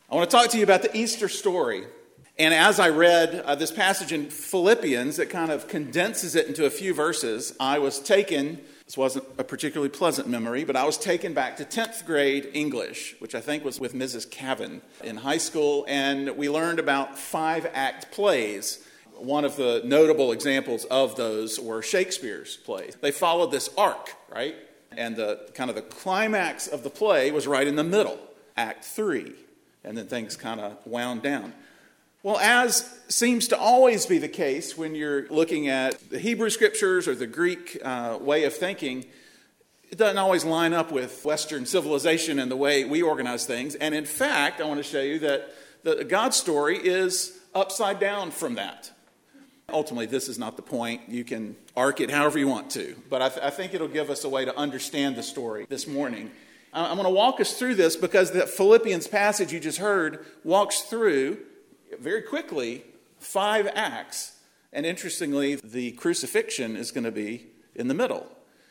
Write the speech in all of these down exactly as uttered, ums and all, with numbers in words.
I want to talk to you about the Easter story. And as I read uh, this passage in Philippians that kind of condenses it into a few verses, I was taken, this wasn't a particularly pleasant memory, but I was taken back to tenth grade English, which I think was with Missus Cavan in high school, and we learned about five-act plays. One of the notable examples of those were Shakespeare's plays. They followed this arc, right? And the kind of the climax of the play was right in the middle, Act Three. And then things kind of wound down. Well, as seems to always be the case when you're looking at the Hebrew Scriptures or the Greek uh, way of thinking, it doesn't always line up with Western civilization and the way we organize things. And in fact, I want to show you that the God's story is upside down from that. Ultimately, this is not the point. You can arc it however you want to. But I, th- I think it'll give us a way to understand the story this morning. I'm going to walk us through this because the Philippians passage you just heard walks through, very quickly, five acts. And interestingly, the crucifixion is going to be in the middle.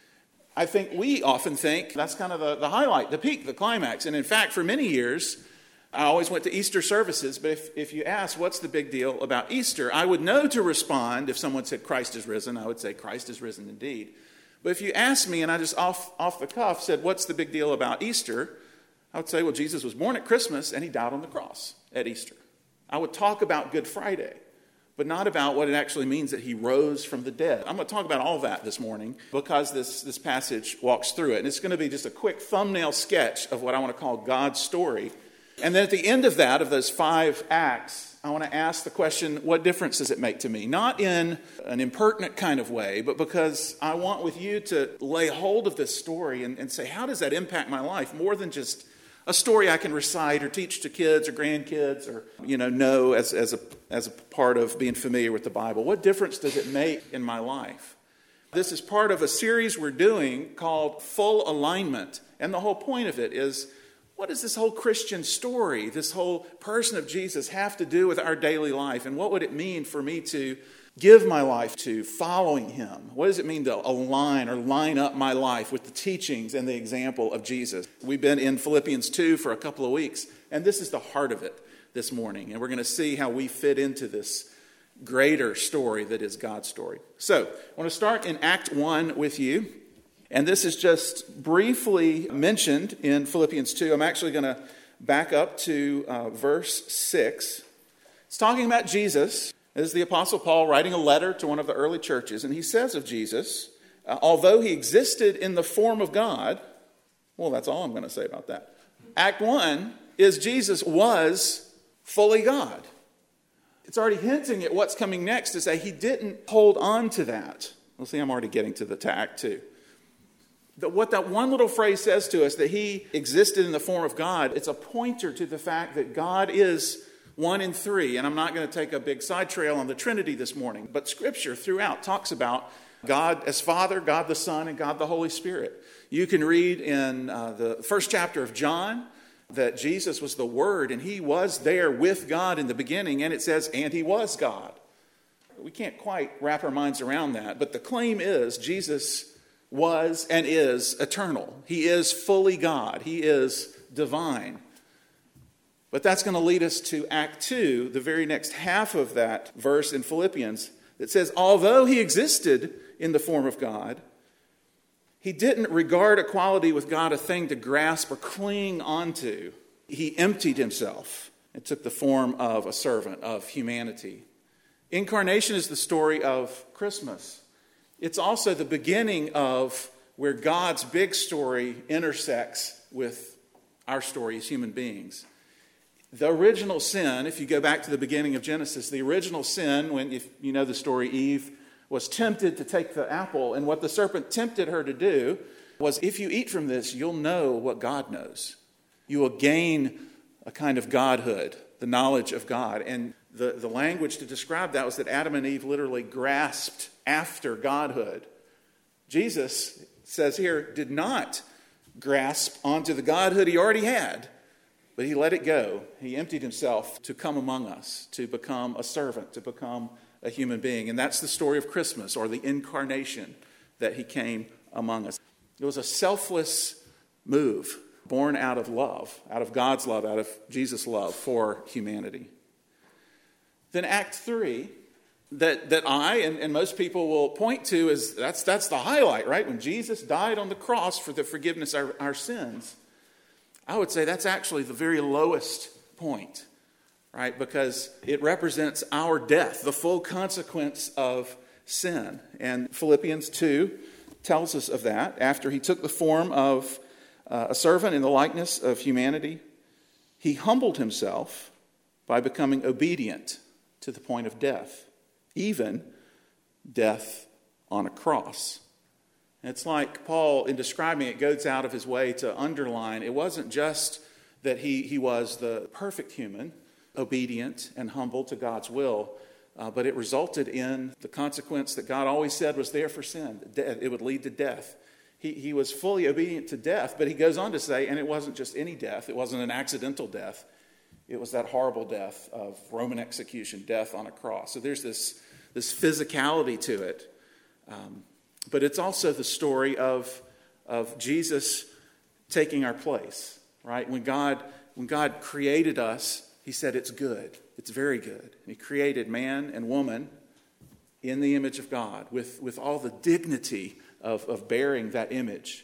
I think we often think that's kind of the, the highlight, the peak, the climax. And in fact, for many years, I always went to Easter services. But if, if you ask, what's the big deal about Easter? I would know to respond if someone said Christ is risen. I would say Christ is risen indeed. But if you asked me and I just off, off the cuff said, what's the big deal about Easter? I would say, well, Jesus was born at Christmas and he died on the cross at Easter. I would talk about Good Friday, but not about what it actually means that he rose from the dead. I'm going to talk about all that this morning because this, this passage walks through it. And it's going to be just a quick thumbnail sketch of what I want to call God's story. And then at the end of that, of those five acts, I want to ask the question, what difference does it make to me? Not in an impertinent kind of way, but because I want with you to lay hold of this story and, and say, how does that impact my life? More than just a story I can recite or teach to kids or grandkids or, you know, know as, as, a, as a part of being familiar with the Bible. What difference does it make in my life? This is part of a series we're doing called Full Alignment. And the whole point of it is, what does this whole Christian story, this whole person of Jesus have to do with our daily life? And what would it mean for me to give my life to following him? What does it mean to align or line up my life with the teachings and the example of Jesus? We've been in Philippians two for a couple of weeks, and this is the heart of it this morning. And we're going to see how we fit into this greater story that is God's story. So I want to start in Act one with you. And this is just briefly mentioned in Philippians two. I'm actually going to back up to uh, verse six. It's talking about Jesus. This is the Apostle Paul writing a letter to one of the early churches. And he says of Jesus, uh, although he existed in the form of God, well, that's all I'm going to say about that. Act one is Jesus was fully God. It's already hinting at what's coming next to say he didn't hold on to that. Well, see, I'm already getting to the to Act two. That what that one little phrase says to us, that he existed in the form of God, it's a pointer to the fact that God is one in three. And I'm not going to take a big side trail on the Trinity this morning, but Scripture throughout talks about God as Father, God the Son, and God the Holy Spirit. You can read in uh, the first chapter of John that Jesus was the Word, and he was there with God in the beginning, and it says, and he was God. We can't quite wrap our minds around that, but the claim is Jesus was and is eternal. He is fully God. He is divine. But that's going to lead us to Act two, the very next half of that verse in Philippians, that says, although he existed in the form of God, he didn't regard equality with God a thing to grasp or cling onto. He emptied himself and took the form of a servant of humanity. Incarnation is the story of Christmas. It's also the beginning of where God's big story intersects with our story as human beings. The original sin, if you go back to the beginning of Genesis, the original sin, when, if you know the story, Eve was tempted to take the apple, and what the serpent tempted her to do was, if you eat from this, you'll know what God knows. You will gain a kind of godhood, the knowledge of God. And the, the language to describe that was that Adam and Eve literally grasped after godhood. Jesus says here, did not grasp onto the godhood he already had, but he let it go. He emptied himself to come among us, to become a servant, to become a human being. And that's the story of Christmas, or the incarnation, that he came among us. It was a selfless move. born out of love, out of God's love, out of Jesus' love for humanity. Then Act three, that, that I and, and most people will point to is that's, that's the highlight, right? When Jesus died on the cross for the forgiveness of our, our sins. I would say that's actually the very lowest point, right? Because it represents our death, the full consequence of sin. And Philippians two tells us of that. After he took the form of uh, a servant in the likeness of humanity, he humbled himself by becoming obedient to the point of death, even death on a cross. And it's like Paul, in describing it, goes out of his way to underline it wasn't just that he, he was the perfect human, obedient and humble to God's will, uh, but it resulted in the consequence that God always said was there for sin. It would lead to death. He, he was fully obedient to death, but he goes on to say, and it wasn't just any death, it wasn't an accidental death. It was that horrible death of Roman execution, death on a cross. So there's this, this physicality to it. Um, but it's also the story of, of Jesus taking our place, right? When God, when God created us, he said it's good. It's very good. And he created man and woman in the image of God with, with all the dignity of, of bearing that image.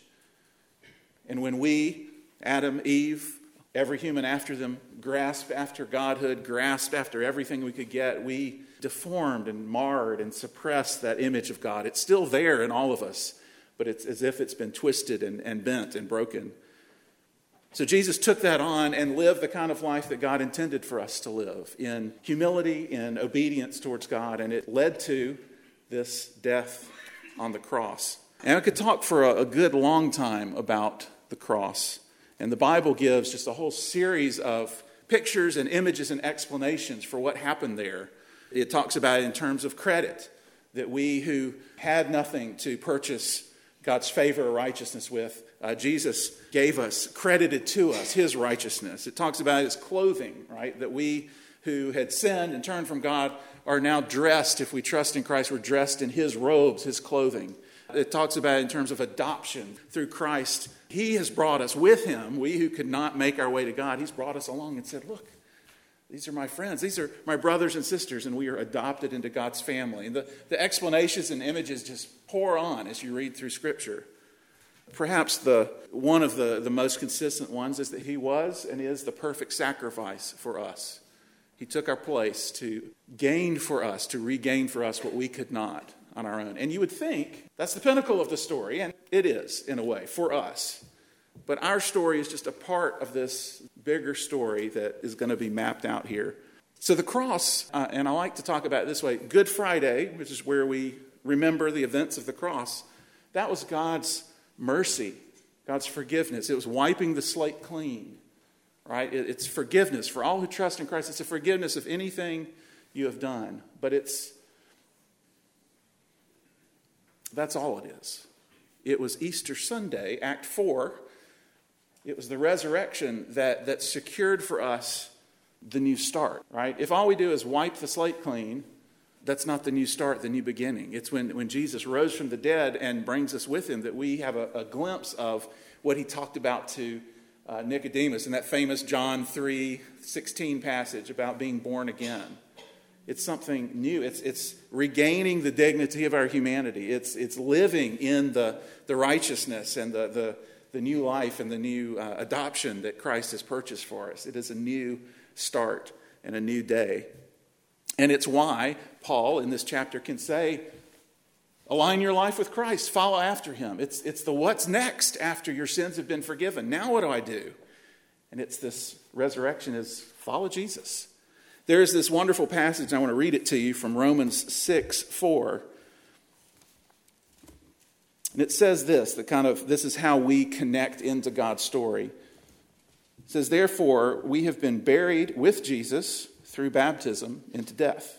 And when we, Adam, Eve, every human after them, grasped after godhood, grasped after everything we could get, we deformed and marred and suppressed that image of God. It's still there in all of us, but it's as if it's been twisted and, and bent and broken. So Jesus took that on and lived the kind of life that God intended for us to live, in humility, in obedience towards God, and it led to this death on the cross. And I could talk for a, a good long time about the cross. And the Bible gives just a whole series of pictures and images and explanations for what happened there. It talks about it in terms of credit, that we who had nothing to purchase God's favor or righteousness with, uh, Jesus gave us, credited to us, his righteousness. It talks about his clothing, right? That we who had sinned and turned from God are now dressed, if we trust in Christ, we're dressed in his robes, his clothing. It talks about it in terms of adoption through Christ. He has brought us with him. We who could not make our way to God, he's brought us along and said, look, these are my friends. These are my brothers and sisters, and we are adopted into God's family. And the, the explanations and images just pour on as you read through Scripture. Perhaps the one of the, the most consistent ones is that he was and is the perfect sacrifice for us. He took our place to gain for us, to regain for us what we could not on our own. And you would think that's the pinnacle of the story, and it is, in a way, for us. But our story is just a part of this bigger story that is going to be mapped out here. So the cross, uh, and I like to talk about it this way, Good Friday, which is where we remember the events of the cross, that was God's mercy, God's forgiveness. It was wiping the slate clean, right? It, it's forgiveness for all who trust in Christ. It's a forgiveness of anything you have done. But it's, that's all it is. It was Easter Sunday, Act four. It was the resurrection that, that secured for us the new start, right? If all we do is wipe the slate clean, that's not the new start, the new beginning. It's when, when Jesus rose from the dead and brings us with him that we have a, a glimpse of what he talked about to uh, Nicodemus in that famous John three sixteen passage about being born again. It's something new. It's it's regaining the dignity of our humanity. It's it's living in the, the righteousness and the, the, the new life and the new uh, adoption that Christ has purchased for us. It is a new start and a new day. And it's why Paul in this chapter can say, align your life with Christ, follow after him. It's, it's the what's next after your sins have been forgiven. Now what do I do? And it's this resurrection is follow Jesus. There's this wonderful passage, I want to read it to you from Romans six four. And it says this, that kind of, this is how we connect into God's story. It says, therefore, we have been buried with Jesus through baptism into death,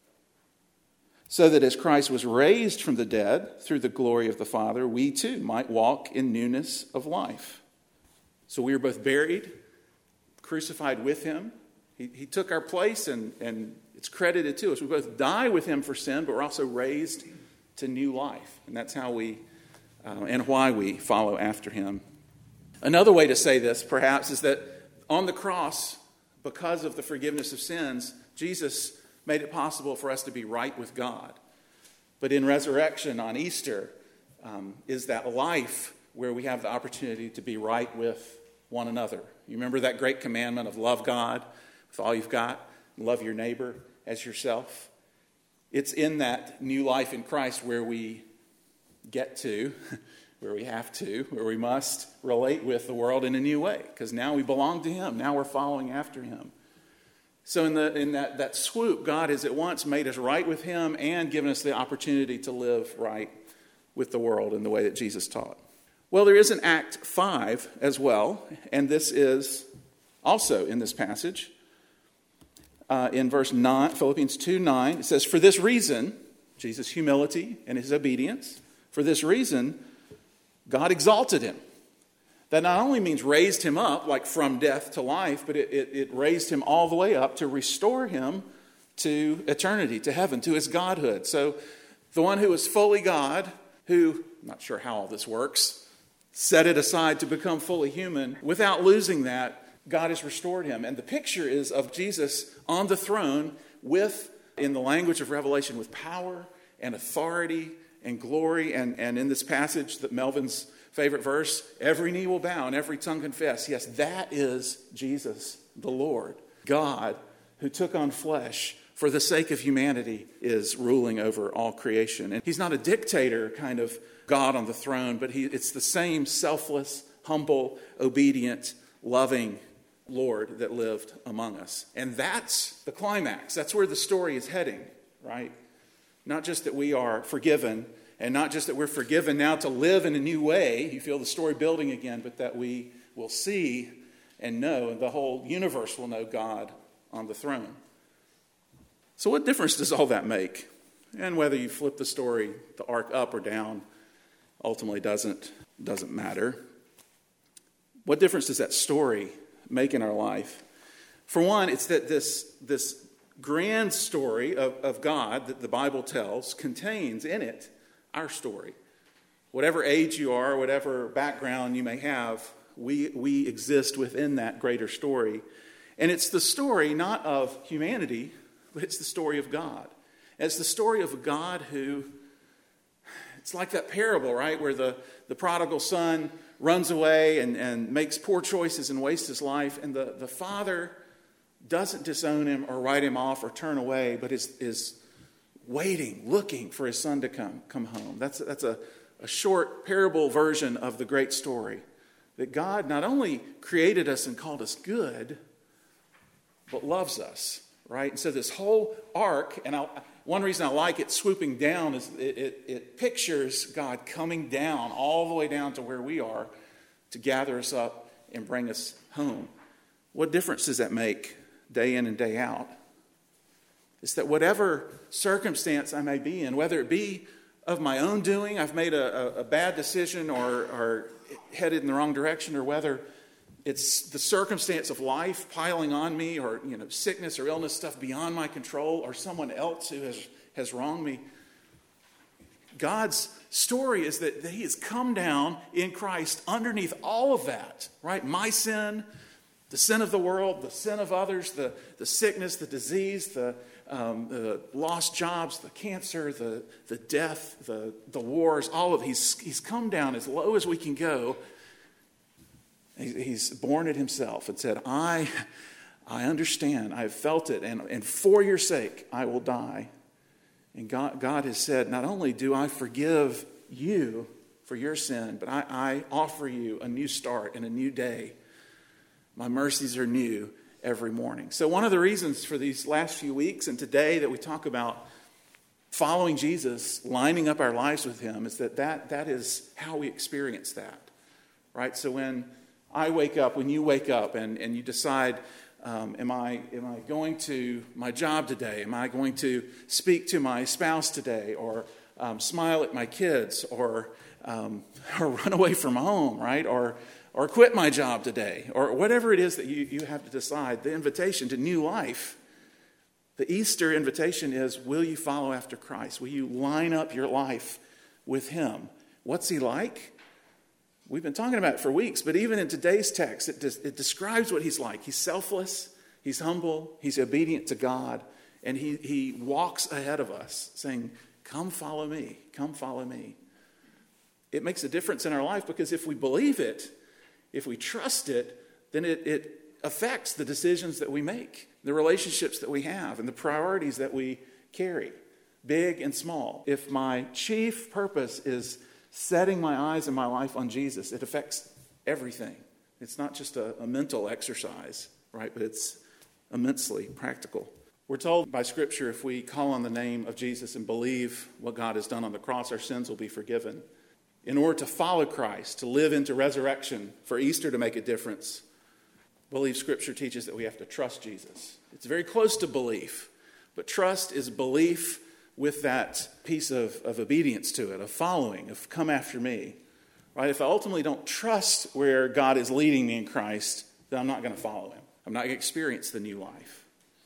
so that as Christ was raised from the dead through the glory of the Father, we too might walk in newness of life. So we were both buried, crucified with him. He, he took our place, and, and it's credited to us. We both die with him for sin, but we're also raised to new life. And that's how we, uh, and why we follow after him. Another way to say this, perhaps, is that on the cross, because of the forgiveness of sins, Jesus made it possible for us to be right with God. But in resurrection on Easter um, is that life where we have the opportunity to be right with one another. You remember that great commandment of love God with all you've got, and love your neighbor as yourself? It's in that new life in Christ where we get to, where we have to, where we must relate with the world in a new way, because now we belong to Him. Now we're following after Him. So in the in that, that swoop, God has at once made us right with Him and given us the opportunity to live right with the world in the way that Jesus taught. Well, there is an Act five as well, and this is also in this passage. Uh, in verse nine, Philippians two nine, it says, "For this reason," Jesus' humility and His obedience, "for this reason, God exalted Him." That not only means raised Him up, like from death to life, but it, it, it raised Him all the way up to restore Him to eternity, to heaven, to His godhood. So the one who is fully God, who, I'm not sure how all this works, set it aside to become fully human, without losing that, God has restored Him. And the picture is of Jesus on the throne with, in the language of Revelation, with power and authority and glory. And, and in this passage, that Melvin's favorite verse, every knee will bow and every tongue confess. Yes, that is Jesus, the Lord. God, who took on flesh for the sake of humanity, is ruling over all creation. And He's not a dictator kind of God on the throne, but he, it's the same selfless, humble, obedient, loving Lord that lived among us. And that's the climax. That's where the story is heading, right? Not just that we are forgiven, and not just that we're forgiven now to live in a new way, you feel the story building again, but that we will see and know, and the whole universe will know God on the throne. So what difference does all that make? And whether you flip the story, the arc up or down, ultimately doesn't, doesn't matter. What difference does that story make in our life? For one, it's that this, this grand story of, of God that the Bible tells contains in it our story. Whatever age you are, whatever background you may have, we, we exist within that greater story. And it's the story not of humanity, but it's the story of God. And it's the story of a God who, it's like that parable, right, where the, the prodigal son runs away and, and makes poor choices and wastes his life, and the, the father doesn't disown him or write him off or turn away, but is, is waiting, looking for his son to come, come home. That's, that's a, a short parable version of the great story, that God not only created us and called us good, but loves us, right? And so this whole arc, and I'll, one reason I like it swooping down is it, it, it pictures God coming down all the way down to where we are to gather us up and bring us home. What difference does that make day in and day out? It's that whatever circumstance I may be in, whether it be of my own doing, I've made a, a, a bad decision or, or headed in the wrong direction, or whether it's the circumstance of life piling on me, or you know, sickness or illness, stuff beyond my control, or someone else who has, has wronged me. God's story is that He has come down in Christ underneath all of that, right? My sin, the sin of the world, the sin of others, the, the sickness, the disease, the, um, the lost jobs, the cancer, the, the death, the, the wars, all of it. He's, he's come down as low as we can go. He's borne it Himself and said, I, I understand, I have felt it, and, and for your sake I will die. And God, God has said, not only do I forgive you for your sin, but I, I offer you a new start and a new day. My mercies are new every morning. So one of the reasons for these last few weeks and today that we talk about following Jesus, lining up our lives with Him, is that that, that is how we experience that, right? So when I wake up, when you wake up and, and you decide, um, am I am I going to my job today? Am I going to speak to my spouse today? Or um, smile at my kids? Or, um, or run away from home, right? Or or quit my job today? Or whatever it is that you, you have to decide, the invitation to new life, the Easter invitation is, will you follow after Christ? Will you line up your life with Him? What's He like? We've been talking about it for weeks, but even in today's text, it, des- it describes what he's like. He's selfless, he's humble, he's obedient to God, and he, he walks ahead of us saying, come follow me, come follow me. It makes a difference in our life because if we believe it, if we trust it, then it, it affects the decisions that we make, the relationships that we have, and the priorities that we carry, big and small. If my chief purpose is setting my eyes and my life on Jesus, it affects everything. It's not just a, a mental exercise, right? But it's immensely practical. We're told by Scripture if we call on the name of Jesus and believe what God has done on the cross, our sins will be forgiven. In order to follow Christ, to live into resurrection, for Easter to make a difference, I believe Scripture teaches that we have to trust Jesus. It's very close to belief, but trust is belief with that piece of, of obedience to it, of following, of come after me. Right? If I ultimately don't trust where God is leading me in Christ, then I'm not going to follow him. I'm not going to experience the new life.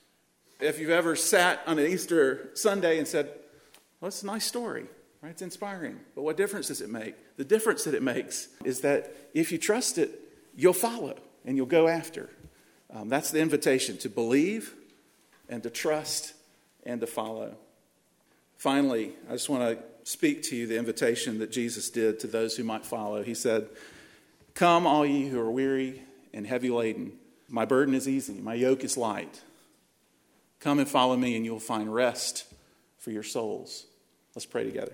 If you've ever sat on an Easter Sunday and said, well, it's a nice story, right? It's inspiring, but what difference does it make? The difference that it makes is that if you trust it, you'll follow and you'll go after. Um, that's the invitation, to believe and to trust and to follow. Finally, I just want to speak to you the invitation that Jesus did to those who might follow. He said, come, all ye who are weary and heavy laden. My burden is easy, my yoke is light. Come and follow me and you'll find rest for your souls. Let's pray together.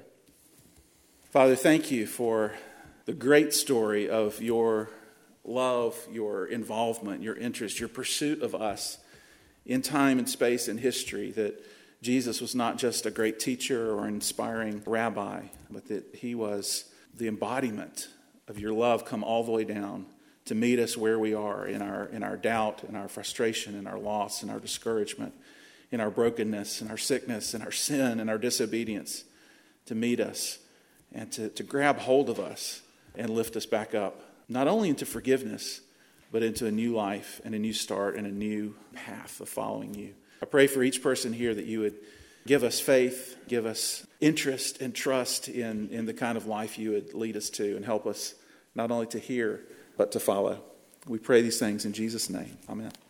Father, thank you for the great story of your love, your involvement, your interest, your pursuit of us in time and space and history, that Jesus was not just a great teacher or inspiring rabbi, but that he was the embodiment of your love come all the way down to meet us where we are in our in our doubt, in our frustration, in our loss, in our discouragement, in our brokenness, in our sickness, in our sin, in our disobedience, to meet us and to, to grab hold of us and lift us back up, not only into forgiveness, but into a new life and a new start and a new path of following you. I pray for each person here that you would give us faith, give us interest and trust in, in the kind of life you would lead us to, and help us not only to hear, but to follow. We pray these things in Jesus' name. Amen.